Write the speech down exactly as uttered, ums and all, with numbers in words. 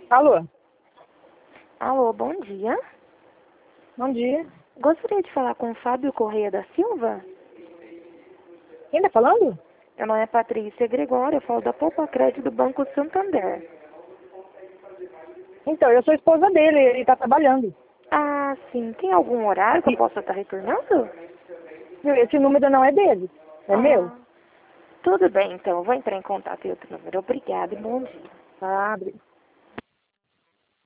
Alô? Alô, bom dia. Bom dia. Gostaria de falar com o Fábio Correia da Silva? Quem tá falando? Meu nome é Patrícia Gregório, eu falo da Poupa Crédito do Banco Santander. Então, eu sou esposa dele, ele tá trabalhando. Ah, sim. Tem algum horário que eu possa estar retornando? Viu? Esse número não é dele, é meu. Ah, tudo bem, então. Eu vou entrar em contato em outro número. Obrigada e bom dia. Tá, obrigada.